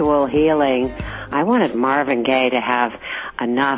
sexual healing. I wanted Marvin Gaye to have enough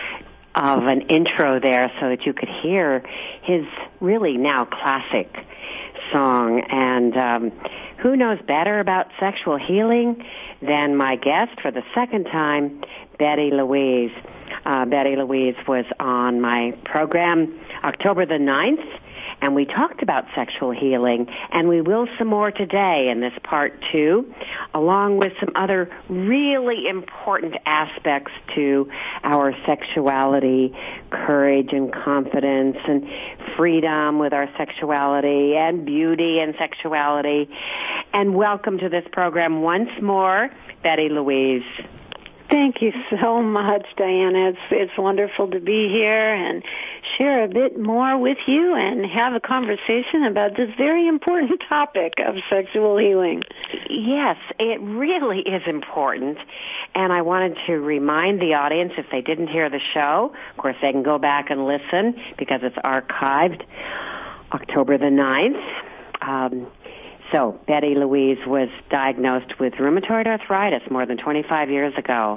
of an intro there so that you could hear his really now classic song. And who knows better about sexual healing than my guest for the second time, Betty Louise. Betty Louise was on my program October the 9th, and we talked about sexual healing, and we will some more today in this part 2, along with some other really important aspects to our sexuality, courage and confidence and freedom with our sexuality and beauty and sexuality. And welcome to this program once more, Betty Louise. Thank you so much, Diana. It's wonderful to be here and share a bit more with you and have a conversation about this very important topic of sexual healing. Yes, it really is important. And I wanted to remind the audience, if they didn't hear the show, of course they can go back and listen because it's archived October the 9th. So Betty Louise was diagnosed with rheumatoid arthritis more than 25 years ago.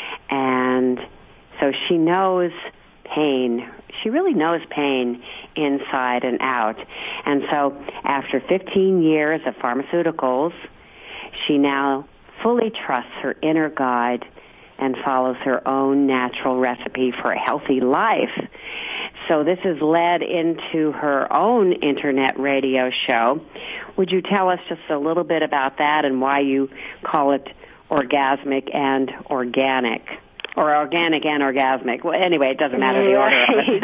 And so she knows pain. She really knows pain inside and out. And so after 15 years of pharmaceuticals, she now fully trusts her inner guide and follows her own natural recipe for a healthy life. So this has led into her own internet radio show. Would you tell us just a little bit about that and why you call it Orgasmic and Organic? Or organic and orgasmic. Well, anyway, it doesn't matter the order of it.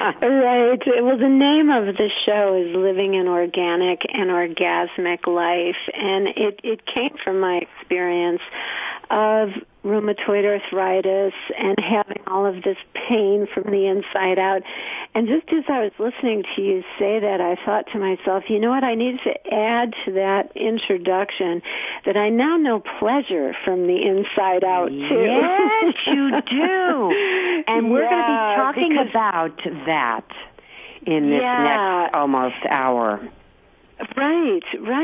Right. Well, the name of the show is Living an Organic and Orgasmic Life, and it came from my experience of rheumatoid arthritis and having all of this pain from the inside out. And just as I was listening to you say that, I thought to myself, you know what, I need to add to that introduction that I now know pleasure from the inside out, too. Yes, you do. And we're going to be talking about that in this next almost hour. Right.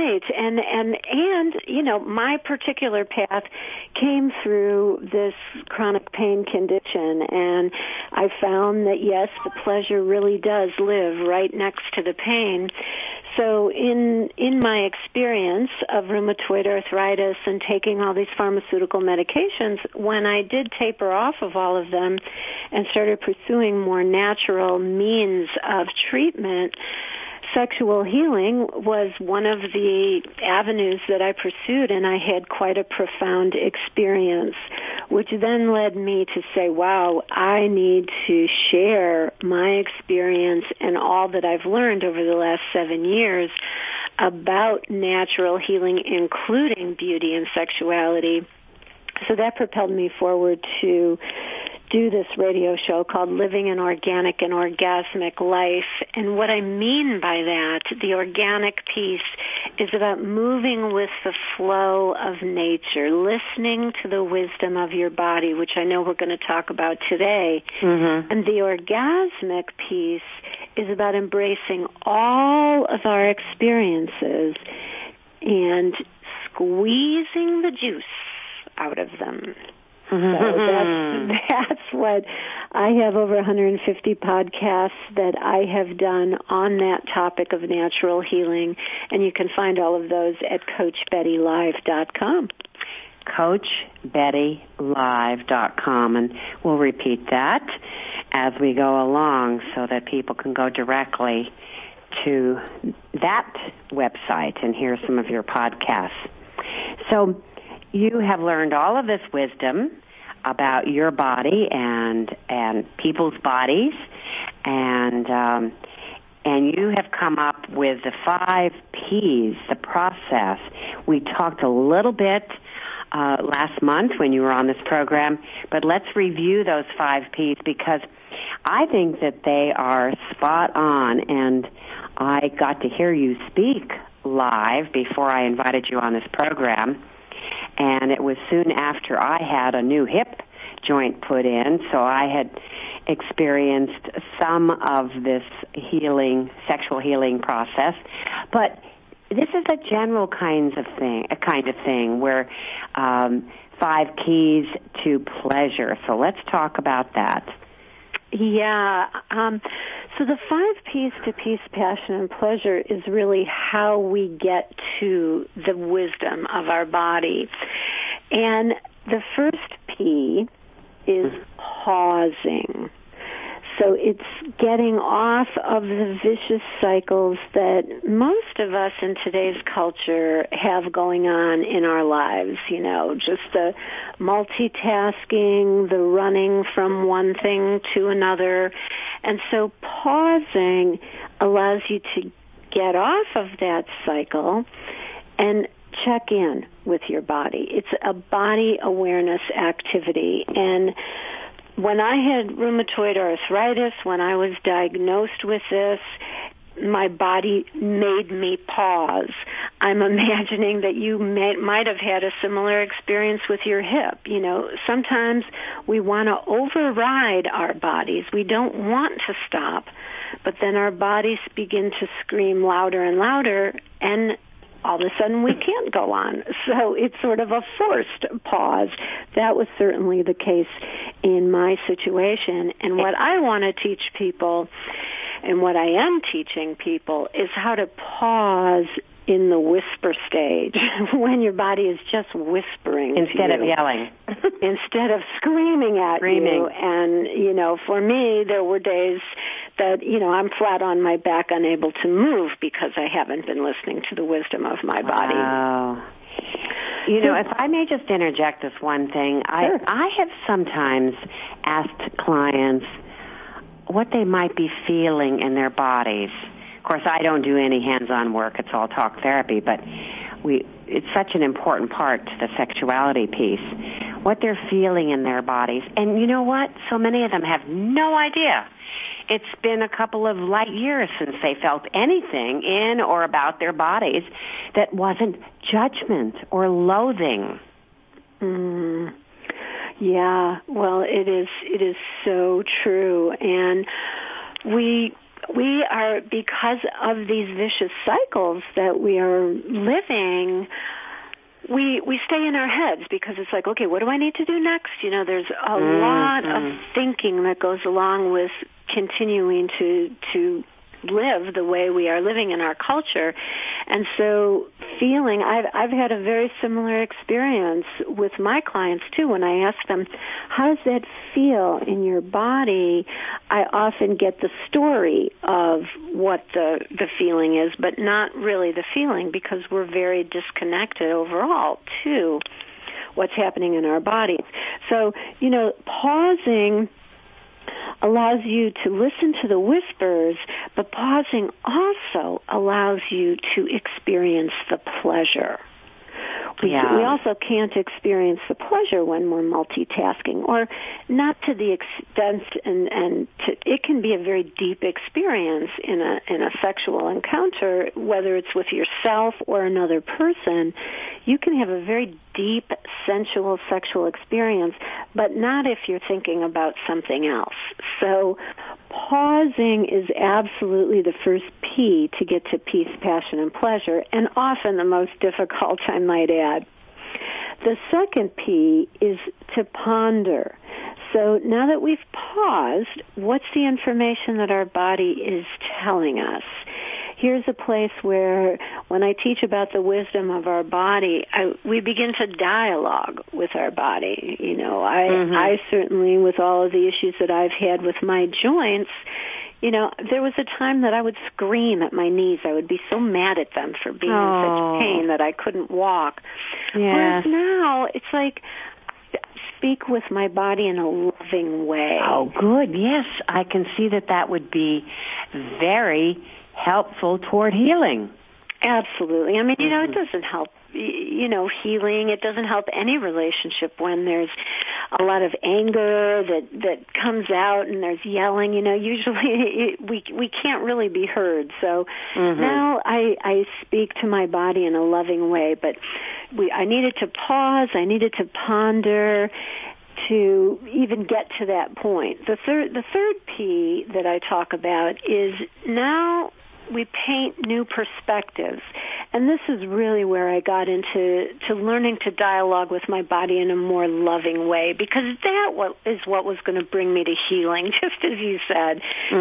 And you know, my particular path came through this chronic pain condition, and I found that yes, the pleasure really does live right next to the pain. So in my experience of rheumatoid arthritis and taking all these pharmaceutical medications, when I did taper off of all of them and started pursuing more natural means of treatment, sexual healing was one of the avenues that I pursued, and I had quite a profound experience, which then led me to say, wow, I need to share my experience and all that I've learned over the last 7 years about natural healing, including beauty and sexuality. So that propelled me forward to do this radio show called Living an Organic and Orgasmic Life. And what I mean by that, the organic piece, is about moving with the flow of nature, listening to the wisdom of your body, which I know we're going to talk about today. Mm-hmm. And the orgasmic piece is about embracing all of our experiences and squeezing the juice out of them. So that's what I have, over 150 podcasts that I have done on that topic of natural healing, and you can find all of those at CoachBettyLive.com. CoachBettyLive.com, and we'll repeat that as we go along so that people can go directly to that website and hear some of your podcasts. So you have learned all of this wisdom about your body and people's bodies, and you have come up with the 5 Ps, the process. We talked a little bit last month when you were on this program, but let's review those 5 Ps because I think that they are spot on, and I got to hear you speak live before I invited you on this program. And it was soon after I had a new hip joint put in, so I had experienced some of this healing, sexual healing process. But this is a general kind of thing where 5 keys to pleasure. So let's talk about that. Yeah. So the 5 P's to peace, passion, and pleasure is really how we get to the wisdom of our body. And the first P is pausing. So it's getting off of the vicious cycles that most of us in today's culture have going on in our lives, just the multitasking, the running from one thing to another. And so pausing allows you to get off of that cycle and check in with your body. It's a body awareness activity. And when I had rheumatoid arthritis, when I was diagnosed with this, my body made me pause. I'm imagining that you might have had a similar experience with your hip. Sometimes we want to override our bodies. We don't want to stop, but then our bodies begin to scream louder and louder, and all of a sudden we can't go on. So it's sort of a forced pause. That was certainly the case in my situation. And what I want to teach people, and what I am teaching people, is how to pause in the whisper stage when your body is just whispering instead to of yelling, instead of screaming at you. And for me, there were days that I'm flat on my back, unable to move because I haven't been listening to the wisdom of my body. Wow. If I may just interject this one thing, Sure. I have sometimes asked clients what they might be feeling in their bodies. Of course, I don't do any hands-on work. It's all talk therapy, but it's such an important part to the sexuality piece, what they're feeling in their bodies. And you know what? So many of them have no idea. It's been a couple of light years since they felt anything in or about their bodies that wasn't judgment or loathing. Yeah, well, it is so true. And we are, because of these vicious cycles that we are living, we stay in our heads because it's like, okay, what do I need to do next? There's a lot of thinking that goes along with continuing to live the way we are living in our culture. And so I've had a very similar experience with my clients too. When I ask them, how does that feel in your body? I often get the story of what the feeling is, but not really the feeling, because we're very disconnected overall to what's happening in our bodies. So, pausing allows you to listen to the whispers, but pausing also allows you to experience the pleasure. We also can't experience the pleasure when we're multitasking, or not to the extent, it can be a very deep experience in a sexual encounter, whether it's with yourself or another person. You can have a very deep, sensual, sexual experience, but not if you're thinking about something else. So pausing is absolutely the first P to get to peace, passion, and pleasure, and often the most difficult, I might add. The second P is to ponder. So now that we've paused, what's the information that our body is telling us? Here's a place where, when I teach about the wisdom of our body, we begin to dialogue with our body. I certainly, with all of the issues that I've had with my joints, there was a time that I would scream at my knees. I would be so mad at them for being in such pain that I couldn't walk. Yes. Whereas now, it's like, speak with my body in a loving way. Oh, good. Yes, I can see that would be very helpful toward healing. Absolutely. I mean, it doesn't help, healing. It doesn't help any relationship when there's a lot of anger that comes out and there's yelling. Usually we can't really be heard. So now I speak to my body in a loving way, but I needed to pause. I needed to ponder to even get to that point. The third P that I talk about is now we paint new perspectives. And this is really where I got into learning to dialogue with my body in a more loving way, because that is what was going to bring me to healing, just as you said.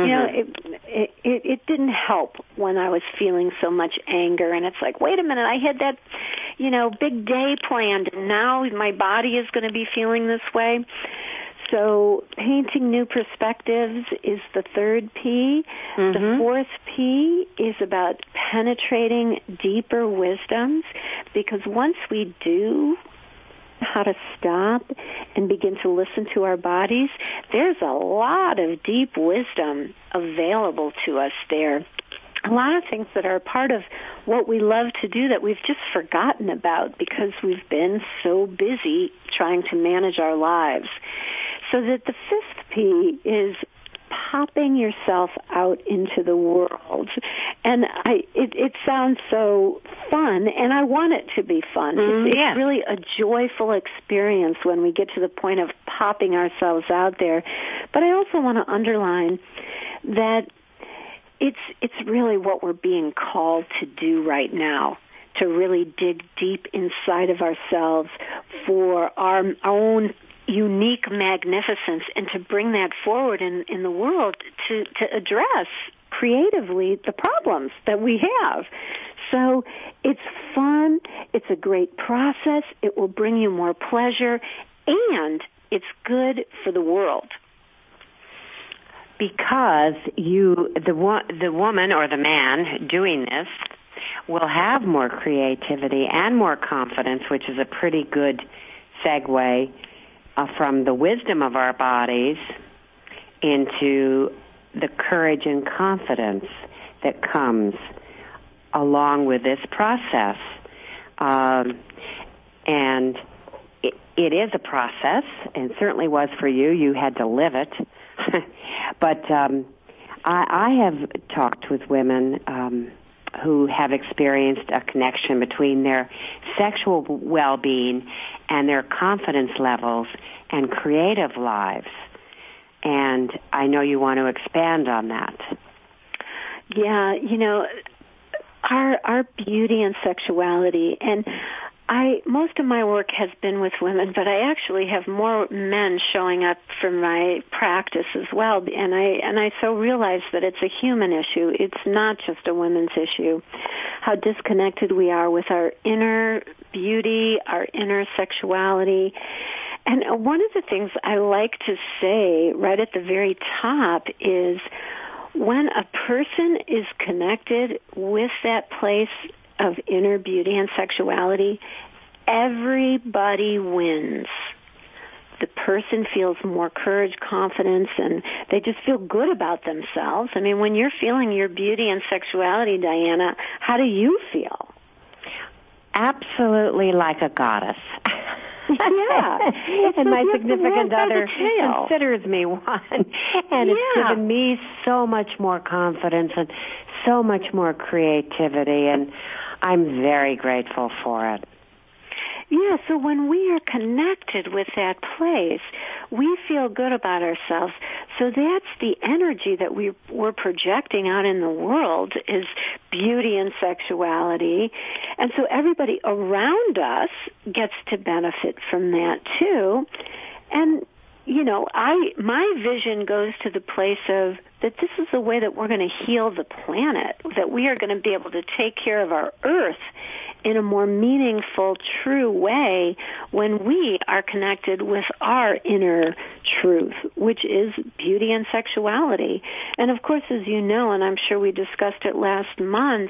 It didn't help when I was feeling so much anger, and it's like, wait a minute, I had that, big day planned, and now my body is going to be feeling this way. So painting new perspectives is the third P. The fourth P is about penetrating deeper wisdoms, because once we do how to stop and begin to listen to our bodies, there's a lot of deep wisdom available to us there. A lot of things that are part of what we love to do that we've just forgotten about because we've been so busy trying to manage our lives. So that the fifth P is popping yourself out into the world. And it sounds so fun, and I want it to be fun. It's really a joyful experience when we get to the point of popping ourselves out there. But I also want to underline that it's really what we're being called to do right now, to really dig deep inside of ourselves for our own unique magnificence, and to bring that forward in the world to address creatively the problems that we have. So it's fun, it's a great process, it will bring you more pleasure, and it's good for the world. Because the woman or the man doing this will have more creativity and more confidence, which is a pretty good segue from the wisdom of our bodies into the courage and confidence that comes along with this process. And it is a process, and certainly was for you. You had to live it. But I have talked with women who have experienced a connection between their sexual well-being and their confidence levels and creative lives. And I know you want to expand on that. Yeah, our beauty and sexuality, and most of my work has been with women, but I actually have more men showing up for my practice as well, and I so realize that it's a human issue. It's not just a women's issue. How disconnected we are with our inner beauty, our inner sexuality. And one of the things I like to say right at the very top is when a person is connected with that place of inner beauty and sexuality, everybody wins. The person feels more courage, confidence, and they just feel good about themselves. I mean, when you're feeling your beauty and sexuality, Diana, how do you feel? Absolutely like a goddess. Yeah. And my significant other considers me one. And it's given me so much more confidence and so much more creativity, and I'm very grateful for it. Yeah, so when we are connected with that place, we feel good about ourselves. So that's the energy that we're projecting out in the world, is beauty and sexuality. And so everybody around us gets to benefit from that too. And my vision goes to the place of that this is the way that we're going to heal the planet, that we are going to be able to take care of our earth in a more meaningful, true way when we are connected with our inner truth, which is beauty and sexuality. And of course, as you know, and I'm sure we discussed it last month,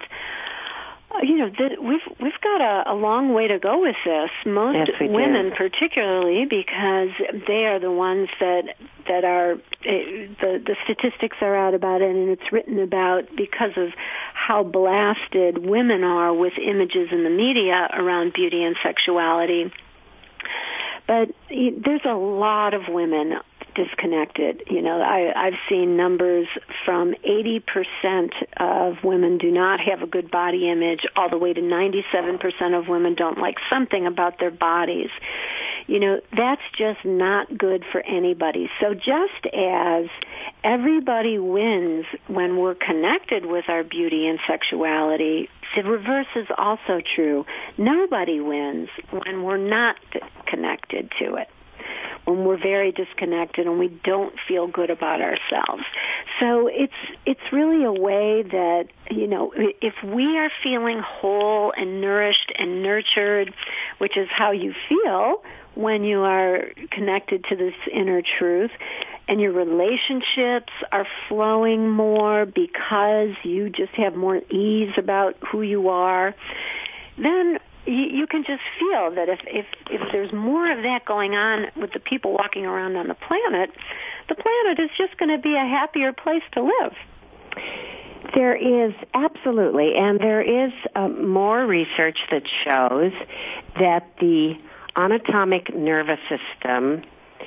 we've got a long way to go with this. Most women, particularly, because they are the ones that are the statistics are out about it, and it's written about because of how blasted women are with images in the media around beauty and sexuality. But there's a lot of women disconnected. I've seen numbers from 80% of women do not have a good body image, all the way to 97% of women don't like something about their bodies. That's just not good for anybody. So just as everybody wins when we're connected with our beauty and sexuality, the reverse is also true. Nobody wins when we're not connected to it, when we're very disconnected and we don't feel good about ourselves. So it's really a way that, if we are feeling whole and nourished and nurtured, which is how you feel when you are connected to this inner truth, and your relationships are flowing more because you just have more ease about who you are, then you can just feel that if there's more of that going on with the people walking around on the planet is just going to be a happier place to live. There is, absolutely, and there is more research that shows that the autonomic nervous system,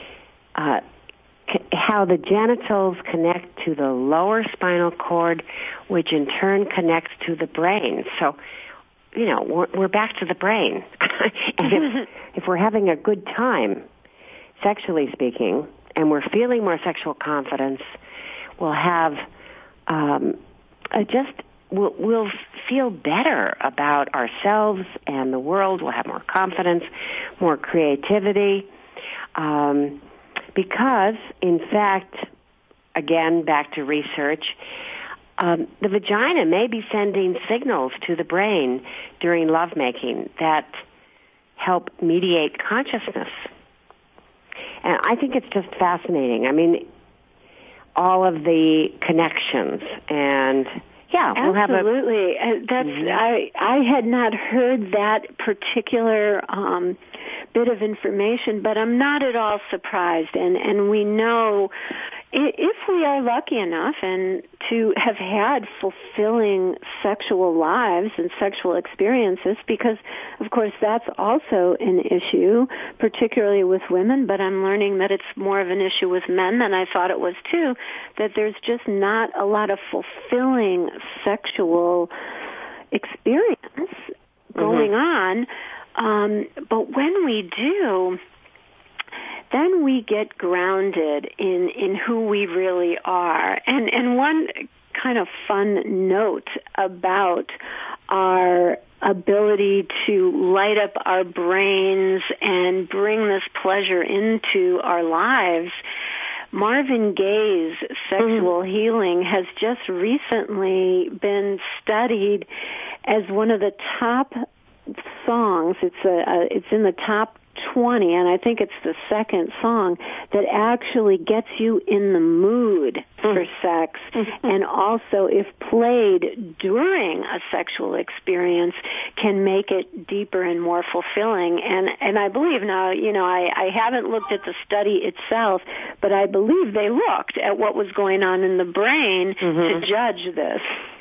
how the genitals connect to the lower spinal cord, which in turn connects to the brain. So, we're back to the brain. And if we're having a good time, sexually speaking, and we're feeling more sexual confidence, we'll have we'll feel better about ourselves and the world. We'll have more confidence, more creativity, because, in fact, again, back to research, the vagina may be sending signals to the brain during lovemaking that help mediate consciousness. And I think it's just fascinating. I mean, all of the connections, and we'll have absolutely. I had not heard that particular bit of information, but I'm not at all surprised. And we know, if we are lucky enough and to have had fulfilling sexual lives and sexual experiences, because, of course, that's also an issue, particularly with women, but I'm learning that it's more of an issue with men than I thought it was, too, that there's just not a lot of fulfilling sexual experience going on. But when we do, then we get grounded in who we really are. And one kind of fun note about our ability to light up our brains and bring this pleasure into our lives, Marvin Gaye's Sexual Healing has just recently been studied as one of the top songs. It's in the top 20, and I think it's the second song that actually gets you in the mood for sex, and also, if played during a sexual experience, can make it deeper and more fulfilling. And I believe now, I haven't looked at the study itself, but I believe they looked at what was going on in the brain to judge this.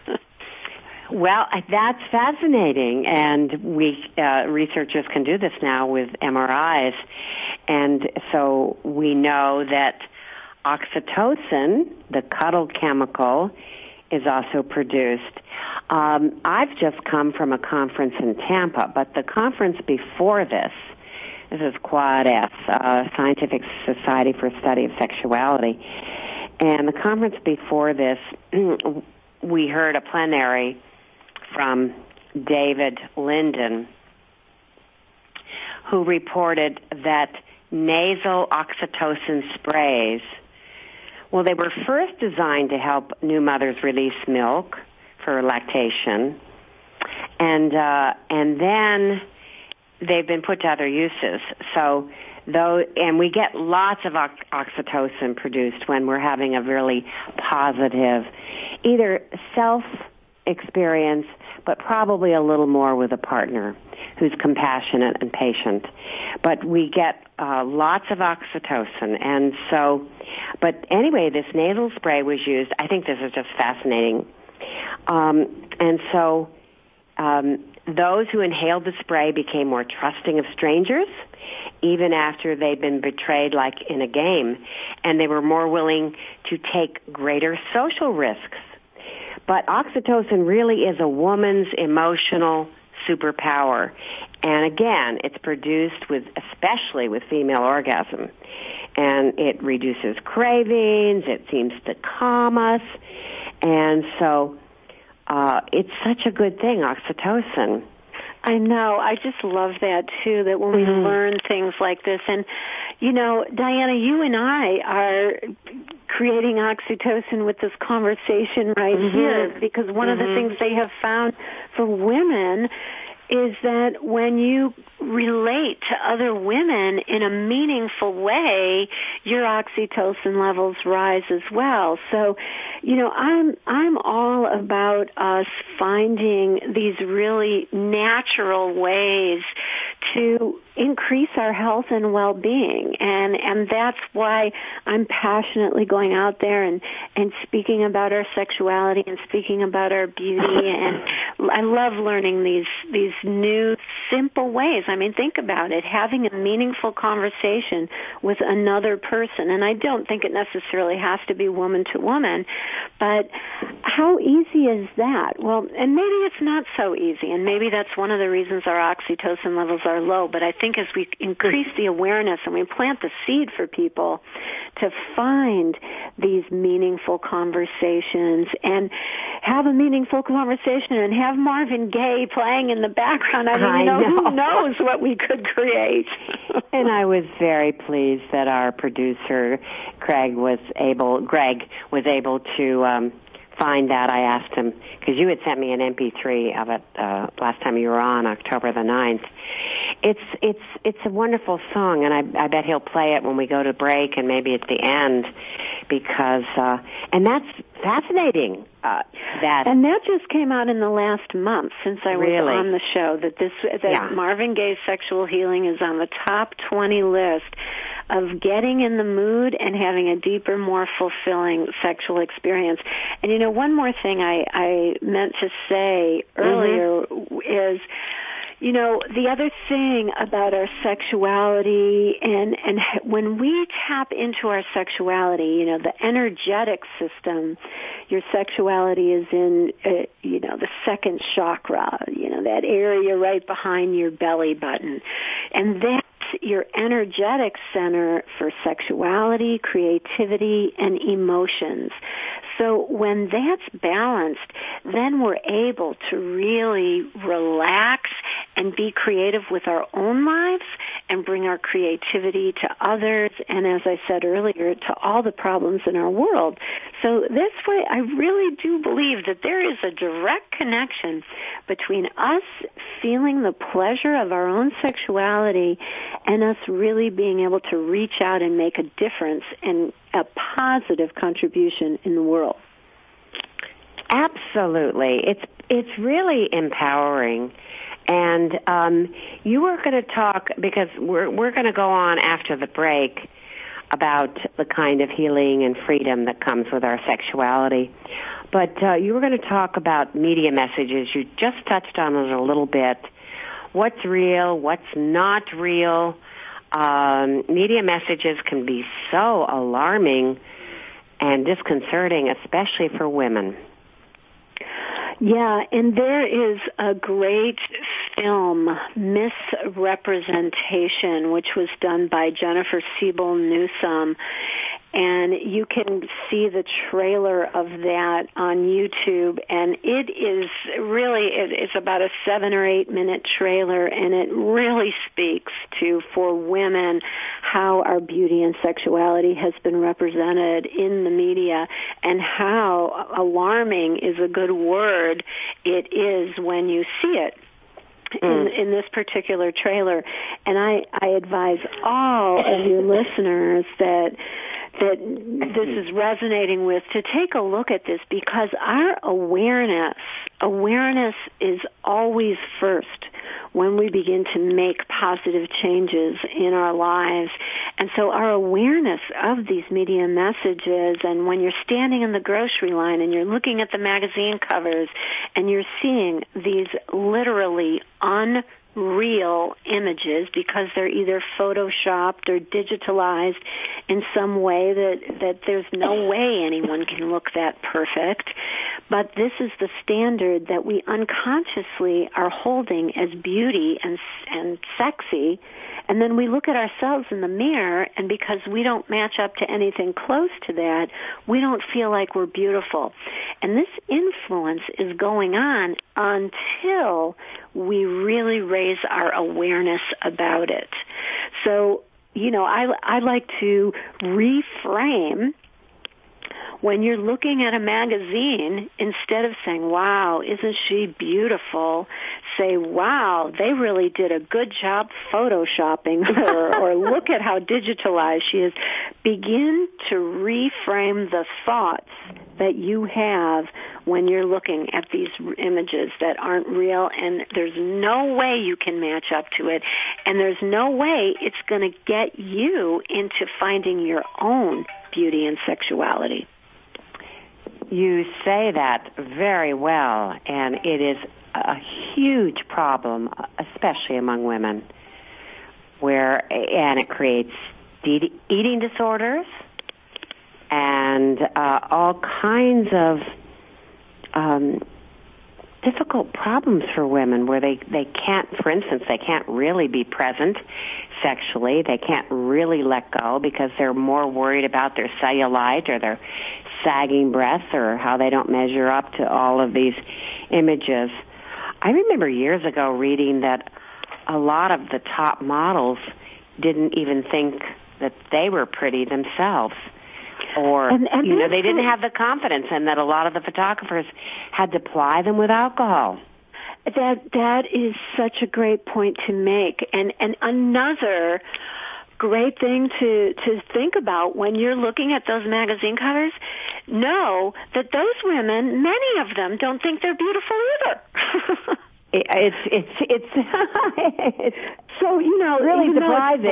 Well, that's fascinating, and we researchers can do this now with MRIs, and so we know that oxytocin, the cuddle chemical, is also produced. I've just come from a conference in Tampa, but the conference before this is Quad S, Scientific Society for Study of Sexuality, and the conference before this, we heard a plenary from David Linden, who reported that nasal oxytocin sprays, they were first designed to help new mothers release milk for lactation, and then they've been put to other uses. And we get lots of oxytocin produced when we're having a really positive, either self-experience, but probably a little more with a partner who's compassionate and patient. But we get lots of oxytocin. And so, but anyway, this nasal spray was used. I think this is just fascinating. And so those who inhaled the spray became more trusting of strangers, even after they'd been betrayed like in a game, and they were more willing to take greater social risks. But oxytocin really is a woman's emotional superpower. And again, it's produced especially with female orgasm. And it reduces cravings, it seems to calm us. And so it's such a good thing, oxytocin. I know. I just love that, too, that when we learn things like this. And, you know, Diana, you and I are creating oxytocin with this conversation right here, because one of the things they have found for women is that when you relate to other women in a meaningful way, your oxytocin levels rise as well. So, you know, I'm all about us finding these really natural ways to increase our health and well-being, and that's why I'm passionately going out there and speaking about our sexuality and speaking about our beauty, and I love learning these new simple ways. I mean, think about it, having a meaningful conversation with another person, and I don't think it necessarily has to be woman to woman, but how easy is that? Well, and maybe it's not so easy, and maybe that's one of the reasons our oxytocin levels are low, but I think as we increase the awareness and we plant the seed for people to find these meaningful conversations and have a meaningful conversation and have Marvin Gaye playing in the background, I mean, who knows what we could create. And I was very pleased that our producer, Greg, was able to find that. I asked him, because you had sent me an MP3 of it last time you were on, October the 9th. It's a wonderful song, and I bet he'll play it when we go to break and maybe at the end, because and that's fascinating. And that just came out in the last month since I was on the show, that Marvin Gaye's Sexual Healing is on the top 20 list of getting in the mood and having a deeper, more fulfilling sexual experience. And, you know, one more thing I meant to say earlier is, you know, the other thing about our sexuality, and when we tap into our sexuality, you know, the energetic system, your sexuality is in, you know, the second chakra, you know, that area right behind your belly button. And that's your energetic center for sexuality, creativity, and emotions. So when that's balanced, then we're able to really relax and be creative with our own lives and bring our creativity to others, and as I said earlier, to all the problems in our world. So that's why I really do believe that there is a direct connection between us feeling the pleasure of our own sexuality and us really being able to reach out and make a difference and a positive contribution in the world. Absolutely. It's really empowering. And you were going to talk, because we're going to go on after the break about the kind of healing and freedom that comes with our sexuality. But you were going to talk about media messages. You just touched on it a little bit. What's real, what's not real. Media messages can be so alarming and disconcerting, especially for women. Yeah, and there is a great film, Misrepresentation, which was done by Jennifer Siebel Newsom. And you can see the trailer of that on YouTube, and it is really, it's about a 7 or 8 minute trailer, and it really speaks to, for women, how our beauty and sexuality has been represented in the media, and how alarming is a good word it is when you see it. In this particular trailer. And I advise all of your listeners that this is resonating with to take a look at this, because our awareness is always first when we begin to make positive changes in our lives. And so our awareness of these media messages, and when you're standing in the grocery line and you're looking at the magazine covers and you're seeing these literally unreal images, because they're either photoshopped or digitalized in some way that there's no way anyone can look that perfect. But this is the standard that we unconsciously are holding as beauty and sexy, And then we look at ourselves in the mirror, and because we don't match up to anything close to that, we don't feel like we're beautiful. And this influence is going on until we really raise our awareness about it. So, I like to reframe when you're looking at a magazine, instead of saying, wow, isn't she beautiful, say, wow, they really did a good job photoshopping her, or look at how digitalized she is. Begin to reframe the thoughts that you have when you're looking at these images that aren't real, and there's no way you can match up to it, and there's no way it's going to get you into finding your own beauty and sexuality. You say that very well, and it is a huge problem, especially among women, and it creates eating disorders and all kinds of difficult problems for women where they can't, for instance, they can't really be present sexually. They can't really let go because they're more worried about their cellulite or their sagging breasts or how they don't measure up to all of these images. I remember years ago reading that a lot of the top models didn't even think that they were pretty themselves. Or, they didn't have the confidence, and that a lot of the photographers had to ply them with alcohol. That is such a great point to make. And another great thing to think about when you're looking at those magazine covers, know that those women, many of them, don't think they're beautiful either. It's so, really surprising.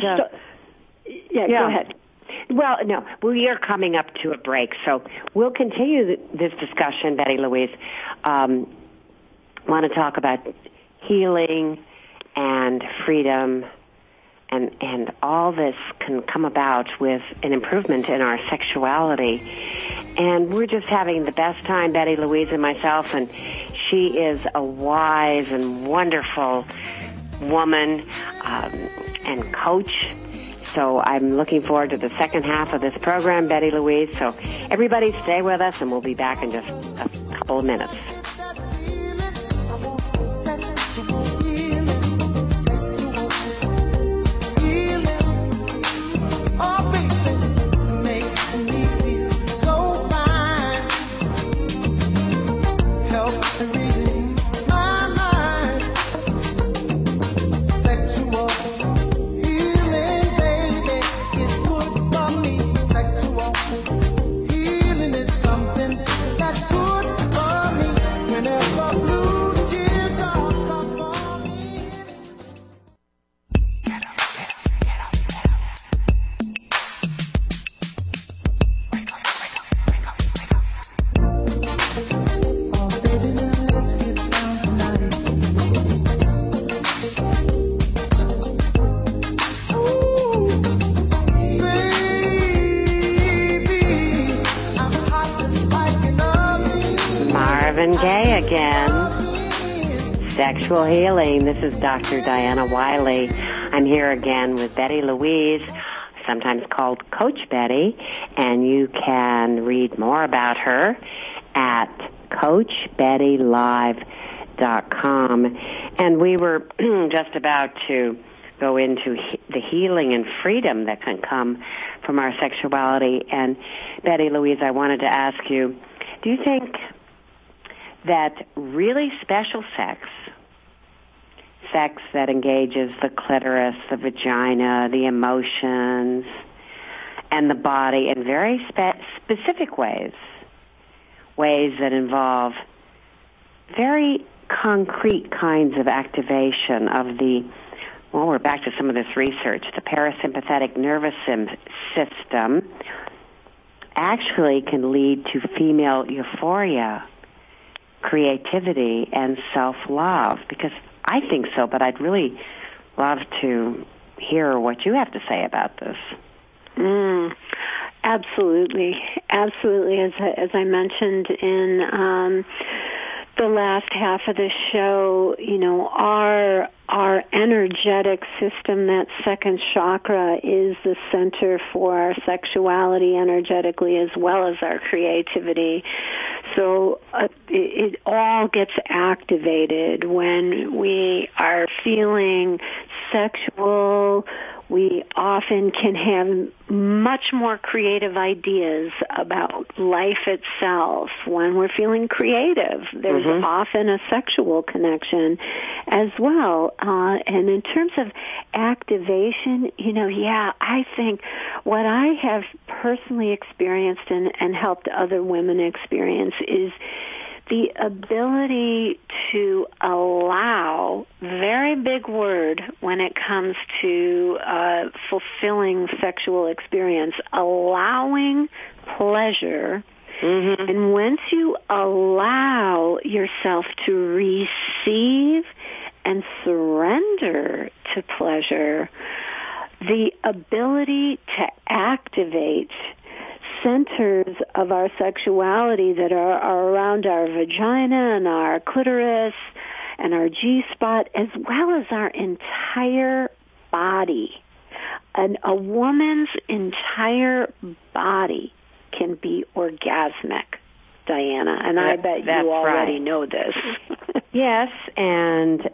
Go ahead. Well, no, we are coming up to a break, so we'll continue this discussion, Betty Louise. Want to talk about healing and freedom, and all this can come about with an improvement in our sexuality. And we're just having the best time, Betty Louise and myself, and she is a wise and wonderful woman and coach. So I'm looking forward to the second half of this program, Betty Louise. So everybody stay with us, and we'll be back in just a couple of minutes. Sexual healing. This is Dr. Diana Wiley. I'm here again with Betty Louise, sometimes called Coach Betty, and you can read more about her at CoachBettyLive.com. And we were just about to go into the healing and freedom that can come from our sexuality. And Betty Louise, I wanted to ask you, do you think that really special sex that engages the clitoris, the vagina, the emotions, and the body in very specific ways that involve very concrete kinds of activation of we're back to some of this research, the parasympathetic nervous system actually can lead to female euphoria, creativity, and self-love? Because I think so, but I'd really love to hear what you have to say about this. Absolutely. As I mentioned in the last half of the show, our energetic system, that second chakra, is the center for our sexuality energetically as well as our creativity. So it all gets activated when we are feeling sexual. We often can have much more creative ideas about life itself. When we're feeling creative, there's often a sexual connection as well. And in terms of activation, I think what I have personally experienced and helped other women experience is the ability to allow, very big word when it comes to fulfilling sexual experience, allowing pleasure. Mm-hmm. And once you allow yourself to receive and surrender to pleasure, the ability to activate centers of our sexuality that are around our vagina and our clitoris and our G-spot, as well as our entire body. And a woman's entire body can be orgasmic, Diana, and I bet you already know this. Yes, and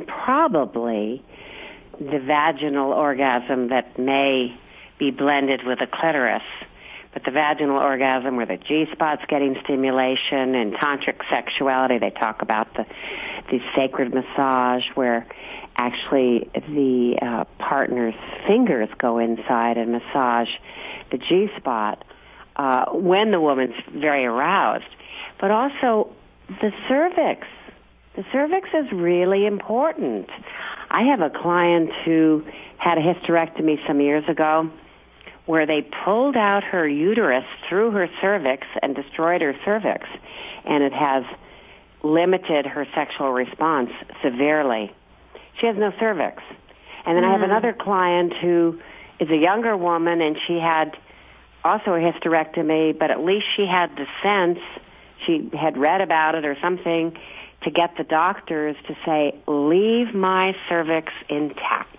probably the vaginal orgasm that may be blended with a clitoris. But the vaginal orgasm where the G-spot's getting stimulation, and tantric sexuality, they talk about the sacred massage where actually the partner's fingers go inside and massage the G-spot when the woman's very aroused. But also the cervix. The cervix is really important. I have a client who had a hysterectomy some years ago where they pulled out her uterus through her cervix and destroyed her cervix, and it has limited her sexual response severely. She has no cervix. And then I have another client who is a younger woman, and she had also a hysterectomy, but at least she had the sense, she had read about it or something, to get the doctors to say, leave my cervix intact.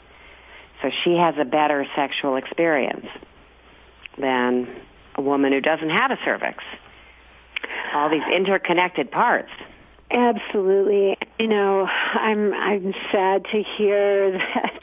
So she has a better sexual experience than a woman who doesn't have a cervix. All these interconnected parts. Absolutely. I'm sad to hear that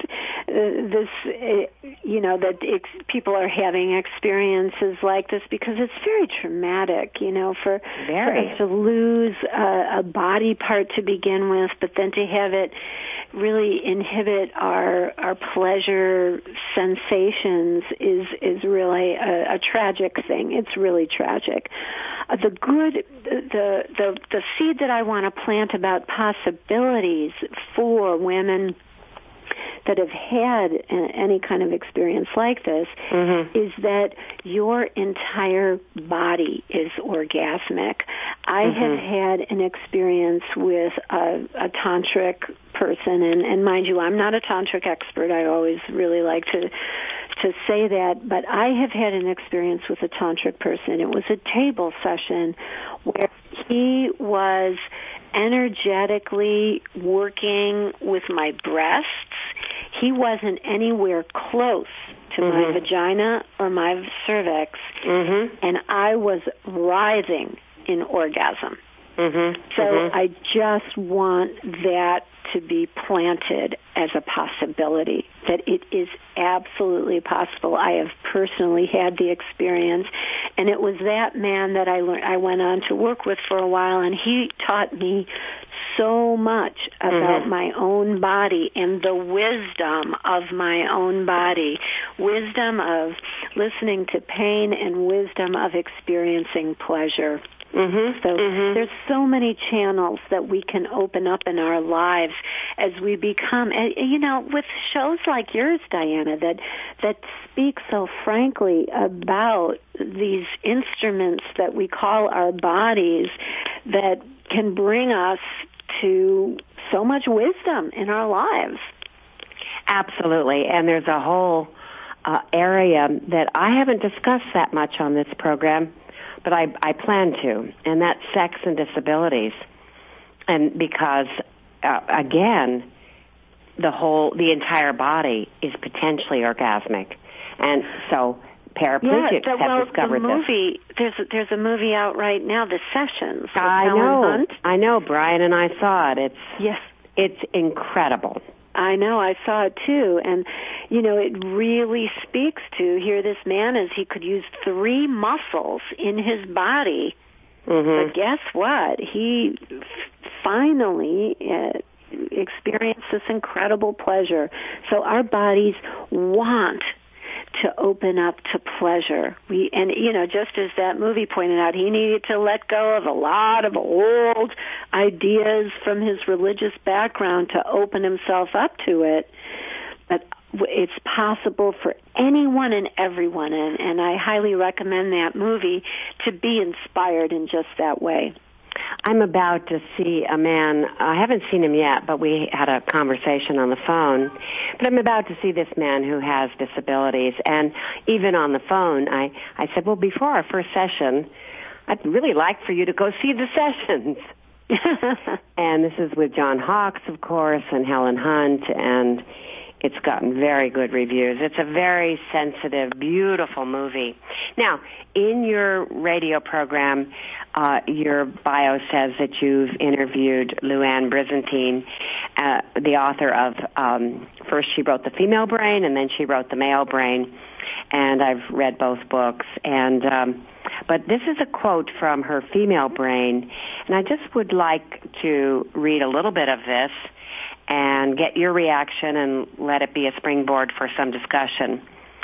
people are having experiences like this, because it's very traumatic, for us to lose a body part to begin with, but then to have it really inhibit our pleasure sensations is really a tragic thing. It's really tragic. The seed that I want to plant about possibilities for women that have had any kind of experience like this is that your entire body is orgasmic. I have had an experience with a tantric person, and mind you, I'm not a tantric expert. I always really like to say that, but I have had an experience with a tantric person. It was a table session where he was energetically working with my breasts. He wasn't anywhere close to my vagina or my cervix, and I was writhing in orgasm. So I just want that to be planted as a possibility, that it is absolutely possible. I have personally had the experience, and it was that man that I went on to work with for a while, and he taught me so much about my own body and the wisdom of my own body, wisdom of listening to pain and wisdom of experiencing pleasure. There's so many channels that we can open up in our lives as we become, with shows like yours, Diana, that speak so frankly about these instruments that we call our bodies that can bring us to so much wisdom in our lives. Absolutely, and there's a whole area that I haven't discussed that much on this program, but I plan to, and that's sex and disabilities. And because, again, the entire body is potentially orgasmic. And so paraplegics have discovered this. There's a movie out right now, The Sessions. I know. Brian and I saw it. Yes. It's incredible. I know, I saw it too, and it really speaks to here this man is he could use 3 muscles in his body, but guess what? He finally experienced this incredible pleasure. So our bodies want to open up to pleasure. Just as that movie pointed out, he needed to let go of a lot of old ideas from his religious background to open himself up to it. But it's possible for anyone and everyone, and I highly recommend that movie to be inspired in just that way. I'm about to see a man. I haven't seen him yet, but we had a conversation on the phone. But I'm about to see this man who has disabilities. And even on the phone, I said, well, before our first session, I'd really like for you to go see the sessions. And this is with John Hawkes, of course, and Helen Hunt, and it's gotten very good reviews. It's a very sensitive, beautiful movie. Now, in your radio program, your bio says that you've interviewed Luann Brizantine, the author of, first she wrote The Female Brain, and then she wrote The Male Brain, and I've read both books. And but this is a quote from her Female Brain, and I just would like to read a little bit of this and get your reaction and let it be a springboard for some discussion.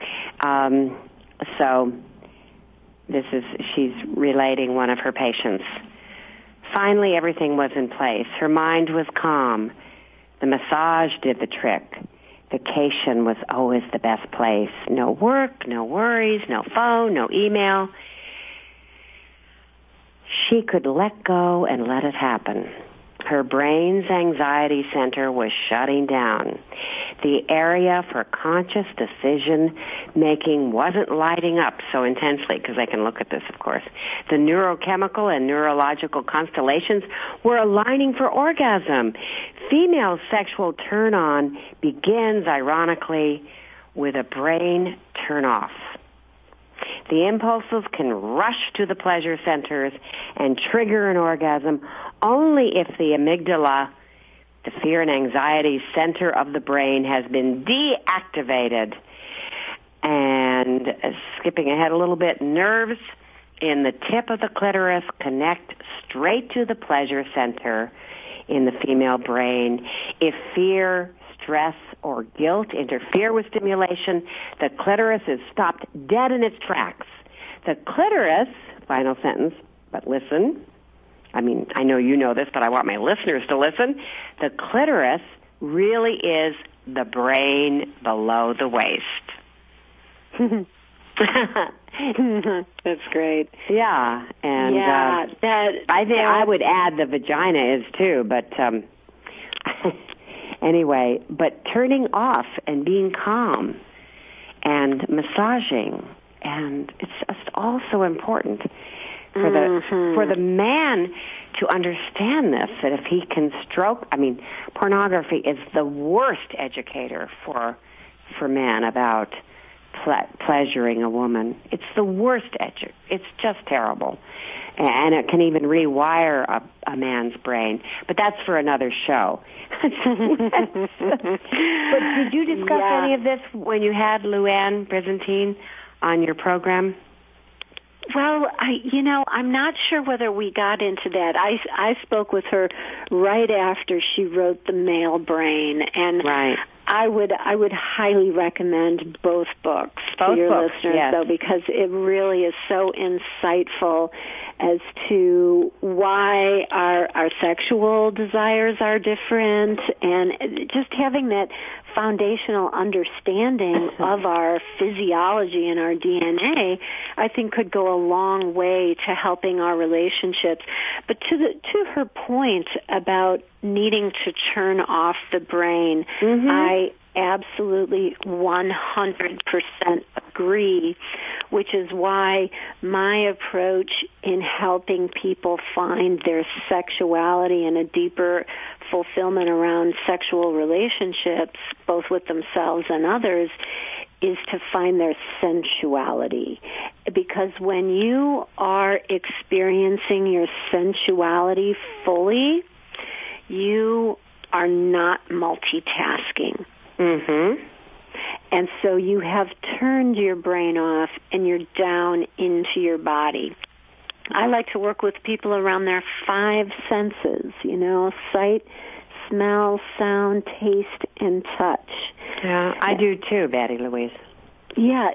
So she's relating one of her patients. Finally, everything was in place. Her mind was calm. The massage did the trick. Vacation was always the best place. No work, no worries, no phone, no email. She could let go and let it happen. Her brain's anxiety center was shutting down. The area for conscious decision-making wasn't lighting up so intensely, because I can look at this, of course. The neurochemical and neurological constellations were aligning for orgasm. Female sexual turn-on begins, ironically, with a brain turn-off. The impulses can rush to the pleasure centers and trigger an orgasm only if the amygdala, the fear and anxiety center of the brain, has been deactivated. And skipping ahead a little bit, nerves in the tip of the clitoris connect straight to the pleasure center in the female brain. If fear, stress, or guilt interfere with stimulation, the clitoris is stopped dead in its tracks. The clitoris, final sentence, but listen, I know you know this, but I want my listeners to listen. The clitoris really is the brain below the waist. That's great. Yeah, and I think I would add the vagina is too, but anyway, but turning off and being calm and massaging, and it's just all so important for the man to understand this, that if he can pornography is the worst educator for men about pleasuring a woman. It's the worst it's just terrible. And it can even rewire a man's brain. But that's for another show. But did you discuss any of this when you had Luann Brizantine on your program? Well, I'm not sure whether we got into that. I spoke with her right after she wrote The Male Brain, and right. I would highly recommend both books to your listeners, yes. though, because it really is so insightful as to why our sexual desires are different, and just having that foundational understanding of our physiology and our DNA, I think could go a long way to helping our relationships. But to her point about needing to turn off the brain, I absolutely 100% agree which is why my approach in helping people find their sexuality and a deeper fulfillment around sexual relationships, both with themselves and others, is to find their sensuality. Because when you are experiencing your sensuality fully, you are not multitasking. Mm-hmm. And so you have turned your brain off and you're down into your body. I like to work with people around their 5 senses, sight, smell, sound, taste, and touch. Yeah, I do too, Betty Louise. Yeah,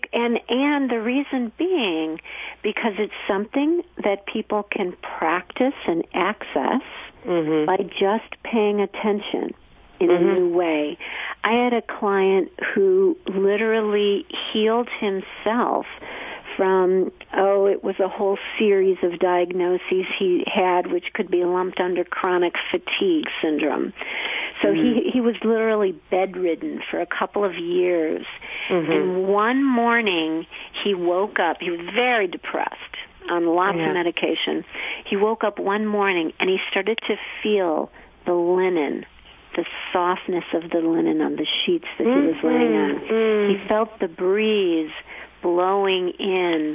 and the reason being because it's something that people can practice and access by just paying attention in a new way. I had a client who literally healed himself from, it was a whole series of diagnoses he had, which could be lumped under chronic fatigue syndrome. So he was literally bedridden for a couple of years. And one morning he woke up, he was very depressed on lots of medication. He woke up one morning and he started to feel the linen, the softness of the linen on the sheets that he was laying on. He felt the breeze blowing in,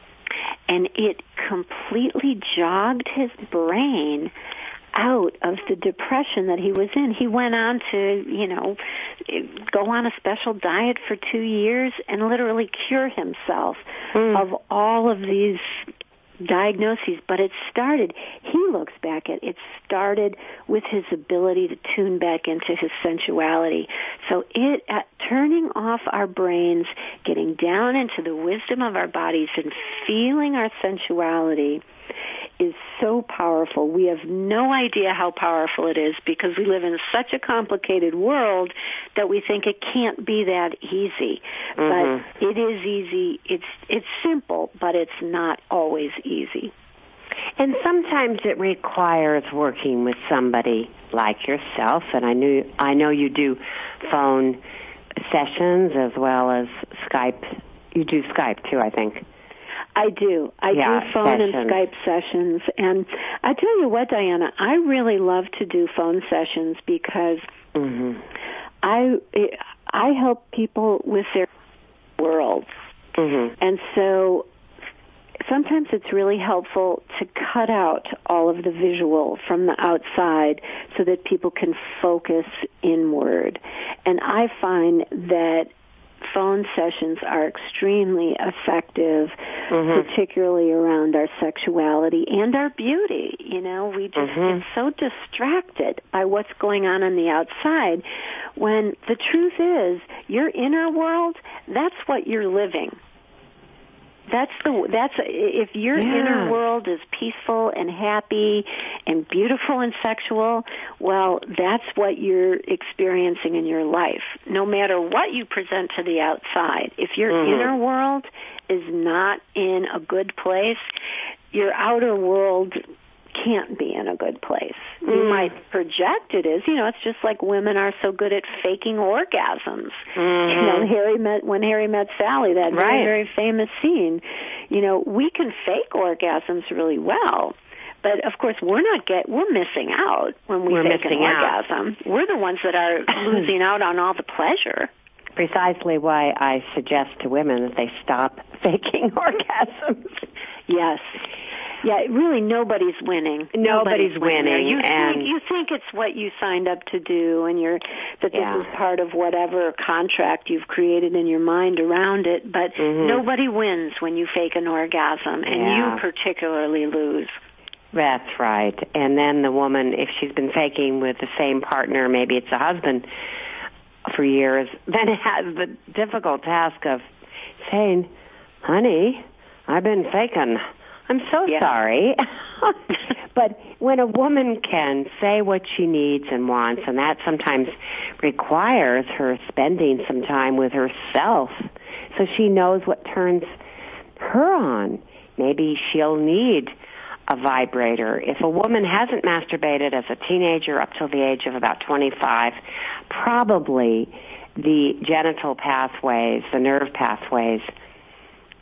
and it completely jogged his brain out of the depression that he was in. He went on to, go on a special diet for 2 years and literally cure himself of all of these diagnoses. But he looks back at it started with his ability to tune back into his sensuality. So turning off our brains, getting down into the wisdom of our bodies and feeling our sensuality is so powerful. We have no idea how powerful it is because we live in such a complicated world that we think it can't be that easy. But it is easy. It's simple, but it's not always easy. And sometimes it requires working with somebody like yourself, and I know you do phone sessions as well as Skype. You do Skype too, I think. I do. I do phone and Skype sessions. And I tell you what, Diana, I really love to do phone sessions because I help people with their world. And so sometimes it's really helpful to cut out all of the visual from the outside so that people can focus inward. And I find that phone sessions are extremely effective, particularly around our sexuality and our beauty. We just get so distracted by what's going on the outside when the truth is your inner world, that's what you're living. If your inner world is peaceful and happy and beautiful and sexual, well, that's what you're experiencing in your life. No matter what you present to the outside, if your inner world is not in a good place, your outer world can't be in a good place. You might project it as, it's just like women are so good at faking orgasms. When Harry Met Sally, that very, very famous scene, we can fake orgasms really well. But of course, we're missing out when we fake an orgasm. We're the ones that are losing out on all the pleasure. Precisely why I suggest to women that they stop faking orgasms. Yes. Yeah, really nobody's winning. Nobody's winning. You think it's what you signed up to do and this is part of whatever contract you've created in your mind around it, but nobody wins when you fake an orgasm, and you particularly lose. That's right. And then the woman, if she's been faking with the same partner, maybe it's a husband for years, then it has the difficult task of saying, honey, I've been faking. I'm so sorry. But when a woman can say what she needs and wants, and that sometimes requires her spending some time with herself so she knows what turns her on. Maybe she'll need a vibrator. If a woman hasn't masturbated as a teenager up till the age of about 25, probably the genital pathways, the nerve pathways,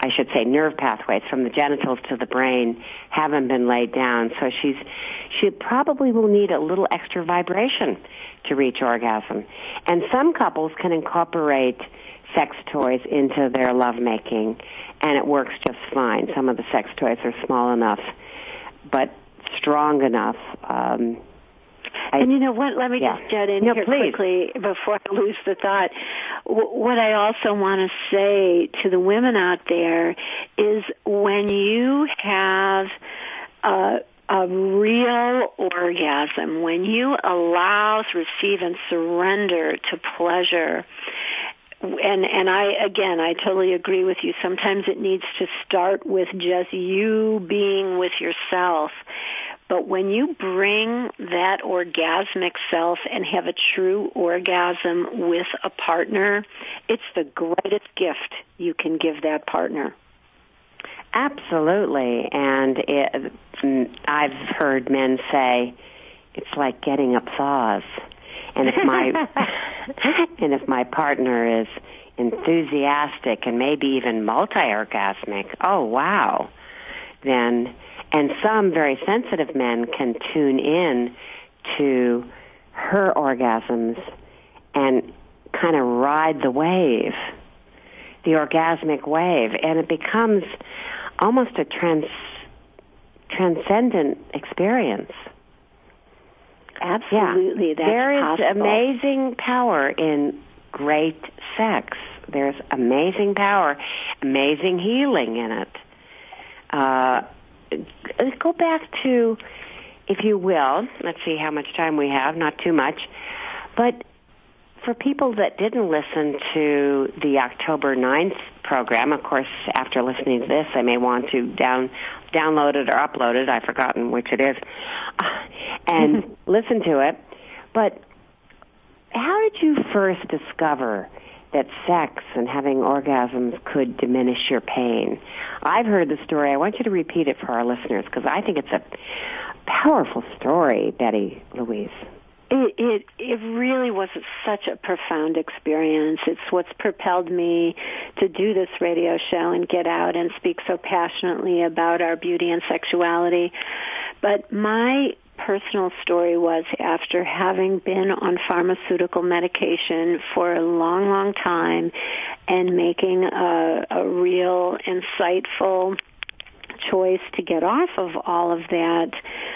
I should say nerve pathways from the genitals to the brain haven't been laid down. So she probably will need a little extra vibration to reach orgasm. And some couples can incorporate sex toys into their lovemaking, and it works just fine. Some of the sex toys are small enough, but strong enough. And you know what? Let me just jet in here quickly before I lose the thought. What I also want to say to the women out there is when you have a real orgasm, when you allow, receive, and surrender to pleasure, and I totally agree with you. Sometimes it needs to start with just you being with yourself. But when you bring that orgasmic self and have a true orgasm with a partner, it's the greatest gift you can give that partner. Absolutely. And I've heard men say it's like getting applause. And if my partner is enthusiastic and maybe even multi-orgasmic, oh wow, then. And some very sensitive men can tune in to her orgasms and kind of ride the wave, the orgasmic wave, and it becomes almost a transcendent experience. Absolutely, yeah. There is amazing power in great sex. There's amazing power, amazing healing in it. Let's go back to, if you will, let's see how much time we have, not too much, but for people that didn't listen to the October 9th program, of course, after listening to this, they may want to download it or upload it, I've forgotten which it is, and listen to it. But how did you first discover that sex and having orgasms could diminish your pain? I've heard the story. I want you to repeat it for our listeners because I think it's a powerful story, Betty Louise. It really was such a profound experience. It's what's propelled me to do this radio show and get out and speak so passionately about our beauty and sexuality. But my personal story was after having been on pharmaceutical medication for a long, long time and making a real insightful choice to get off of all of that.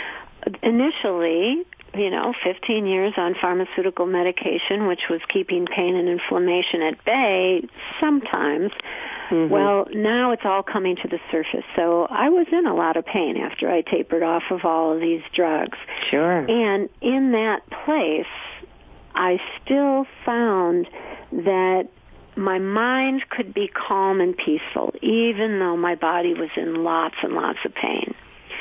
Initially, 15 years on pharmaceutical medication, which was keeping pain and inflammation at bay sometimes. Mm-hmm. Well, now it's all coming to the surface. So I was in a lot of pain after I tapered off of all of these drugs. Sure. And in that place, I still found that my mind could be calm and peaceful, even though my body was in lots and lots of pain.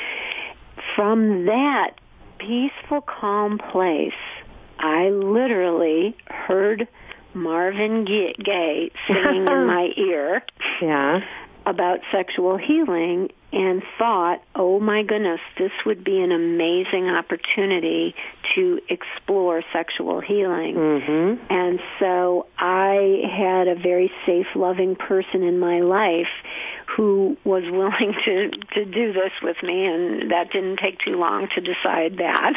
From that peaceful, calm place, I literally heard Marvin Gaye singing in my ear about sexual healing and thought, oh my goodness, this would be an amazing opportunity to explore sexual healing. Mm-hmm. And so I had a very safe, loving person in my life who was willing to do this with me, and that didn't take too long to decide that.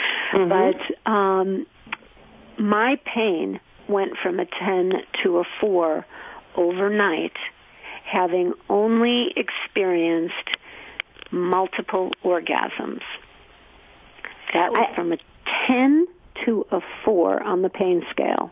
Mm-hmm. But my pain went from a 10 to a 4 overnight, having only experienced multiple orgasms. That was from a 10 to a 4 on the pain scale,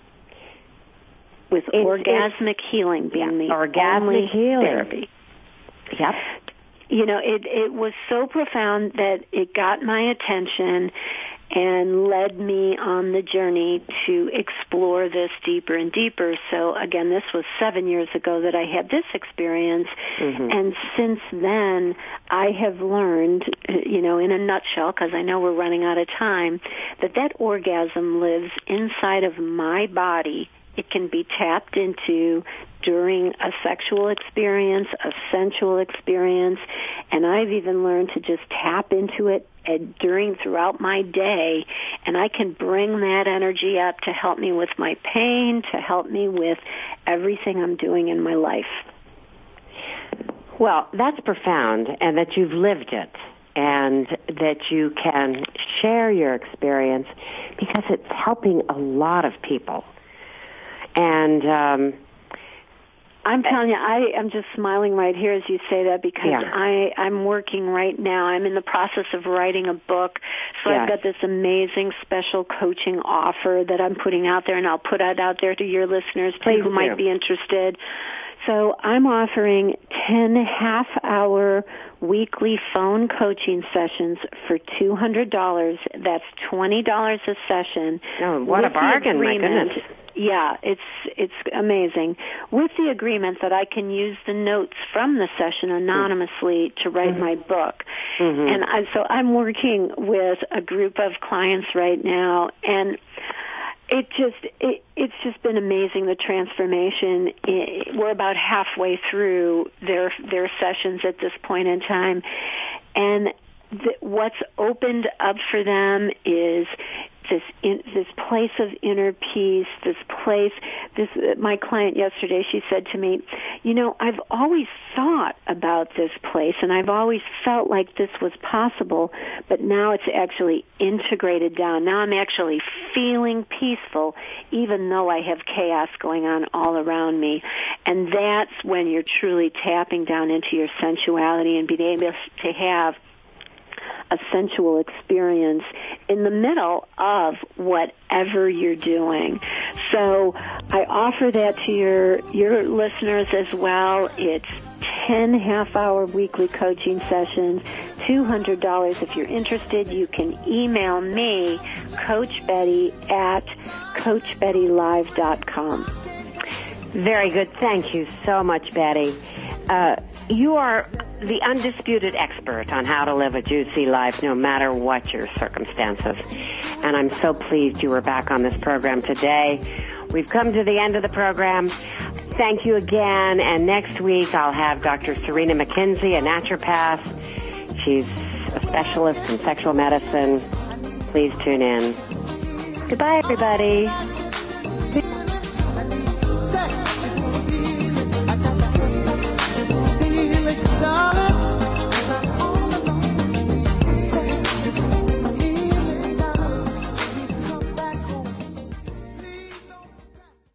with orgasmic healing being the only therapy. Yep. It was so profound that it got my attention and led me on the journey to explore this deeper and deeper. So again, this was 7 years ago that I had this experience. Mm-hmm. And since then, I have learned, in a nutshell, because I know we're running out of time, that orgasm lives inside of my body. It can be tapped into during a sexual experience, a sensual experience, and I've even learned to just tap into it throughout my day, and I can bring that energy up to help me with my pain, to help me with everything I'm doing in my life. Well, that's profound, and that you've lived it, and that you can share your experience, because it's helping a lot of people. And I'm telling you, I'm just smiling right here as you say that, because I'm working right now. I'm in the process of writing a book, so I've got this amazing special coaching offer that I'm putting out there, and I'll put it out there to your listeners too who might be interested. So I'm offering 10 half-hour weekly phone coaching sessions for $200. That's $20 a session. Oh, what a bargain, my goodness. Yeah, it's amazing. With the agreement that I can use the notes from the session anonymously to write my book. And so I'm working with a group of clients right now, and it's just been amazing, the transformation. We're about halfway through their sessions at this point in time, and what's opened up for them is this place of inner peace, my client yesterday, she said to me, I've always thought about this place, and I've always felt like this was possible, but now it's actually integrated down. Now I'm actually feeling peaceful, even though I have chaos going on all around me. And that's when you're truly tapping down into your sensuality and being able to have a sensual experience in the middle of whatever you're doing. So I offer that to your listeners as well. It's 10 half-hour weekly coaching sessions, $200. If you're interested, you can email me, Coach Betty, at CoachBettyLive.com. Very good. Thank you so much, Betty. You are the undisputed expert on how to live a juicy life, no matter what your circumstances. And I'm so pleased you were back on this program today. We've come to the end of the program. Thank you again. And next week I'll have Dr. Serena McKenzie, a naturopath. She's a specialist in sexual medicine. Please tune in. Goodbye, everybody.